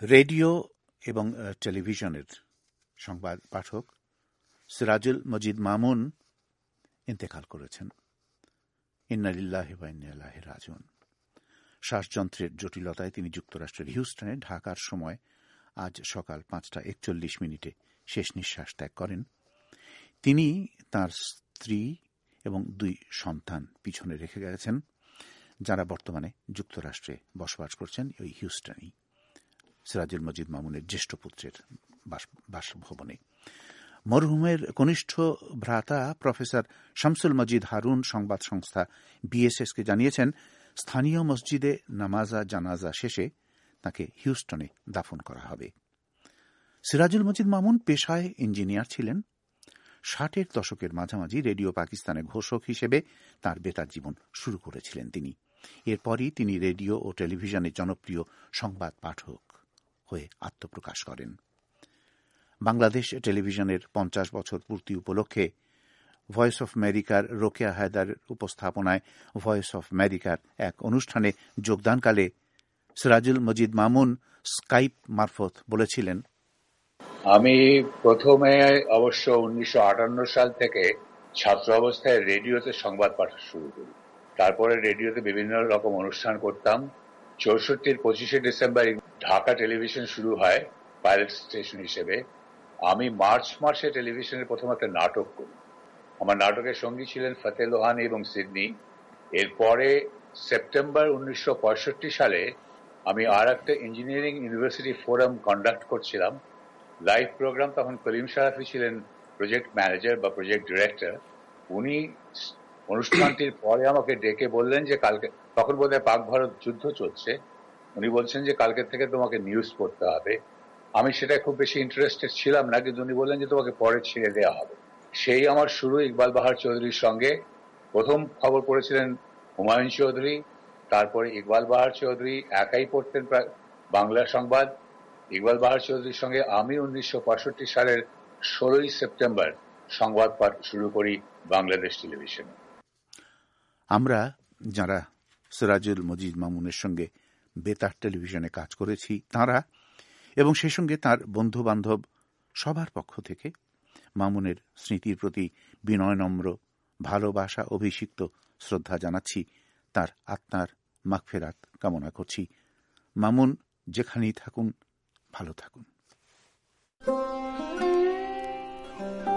Radio এবং টেলিভিশনের সংবাদ পাঠক সিরাজুল মজিদ মামুন ইন্তেকাল করেছেন। ইন্না লিল্লাহি ওয়া ইন্না ইলাইহি রাজিউন। শ্বাসযন্ত্রের জটিলতায় তিনি যুক্তরাষ্ট্রের হিউস্টনে ঢাকার সময় আজ সকাল 5:41 শেষ নিঃশ্বাস ত্যাগ করেন। তিনি তার স্ত্রী এবং 2 সন্তান পিছনে রেখে গেছেন, যারা বর্তমানে যুক্তরাষ্ট্রে বসবাস করছেন ওই হিউস্টনেই, সিরাজুল মজিদ মামুনের জ্যেষ্ঠ পুত্রের বাসভবনে। মরহুমের কনিষ্ঠ ভ্রাতা প্রফেসর শামসুল মজিদ হারুন সংবাদ সংস্থা বিএসএসকে জানিয়েছেন, স্থানীয় মসজিদে জানাজা শেষে তাকে হিউস্টনে দাফন করা হবে। সিরাজুল মজিদ মামুন পেশায় ইঞ্জিনিয়ার ছিলেন। 60-এর দশকের মাঝামাঝি রেডিও পাকিস্তানের ঘোষক হিসেবে তার বেতার জীবন শুরু করেছিলেন তিনি। এরপরই তিনি রেডিও ও টেলিভিশনে জনপ্রিয় সংবাদ পাঠক হয়ে আত্মপ্রকাশ করেন। বাংলাদেশ টেলিভিশনের 50 বছর পূর্তি উপলক্ষে ভয়েস অফ আমেরিকার রোকেয়া হায়দারের উপস্থাপনায় ভয়েস অফ আমেরিকার এক অনুষ্ঠানে যোগদানকালে সিরাজুল মজিদ মামুন স্কাইপ মারফত বলেছিলেন, আমি প্রথমে অবশ্য 1958 সাল থেকে ছাত্র অবস্থায় রেডিওতে সংবাদ পাঠ শুরু করি। তারপরে রেডিওতে বিভিন্ন রকম অনুষ্ঠান করতাম। 64-র 25শে ডিসেম্বর ঢাকা টেলিভিশন শুরু হয় পাইলট স্টেশন হিসেবে। আমি মার্চ মাসে টেলিভিশনের প্রথম একটা নাটক করি। আমার নাটকের সঙ্গী ছিলেন ফতেহ লোহানী এবং সিডনি। এরপরে সেপ্টেম্বর 1965 সালে আমি আর একটা ইঞ্জিনিয়ারিং ইউনিভার্সিটি ফোরাম কন্ডাক্ট করছিলাম। লাইভ প্রোগ্রাম, তখন কলিম শারাফি ছিলেন প্রজেক্ট ম্যানেজার বা প্রজেক্ট ডিরেক্টর। উনি অনুষ্ঠানটির পরে আমাকে ডেকে বললেন যে কালকে, তখন বোধহয় পাক ভারত যুদ্ধ চলছে, উনি বলছেন যে কালকে থেকে তোমাকে নিউজ পড়তে হবে। আমি সেটা খুব বেশি ইন্টারেস্টেড ছিলাম না, কিন্তু উনি বললেন যে তোমাকে পরে ছেড়ে দেওয়া হবে। সেই আমার শুরু ইকবাল বাহার চৌধুরীর সঙ্গে। প্রথম খবর পড়েছিলেন হুমায়ুন চৌধুরী, তারপরে ইকবাল বাহার চৌধুরী একাই পড়তেন বাংলা সংবাদ। ইকবাল বাহার চৌধুরীর সঙ্গে আমি 1965 সালের 16ই সেপ্টেম্বর সংবাদ পাঠ শুরু করি বাংলাদেশ টেলিভিশনে। আমরা যারা সিরাজুল মজিদ মামুনের সঙ্গে বেতার টেলিভিশনে কাজ করেছি তাঁরা এবং সেই সঙ্গে তার বন্ধু বান্ধব সবার পক্ষ থেকে মামুনের স্মৃতির প্রতি বিনয়নম্র ভালোবাসা অভিষিক্ত শ্রদ্ধা জানাচ্ছি। তার আত্মার মাগফিরাত কামনা করছি। মামুন যেখানেই থাকুন, ভালো থাকুন।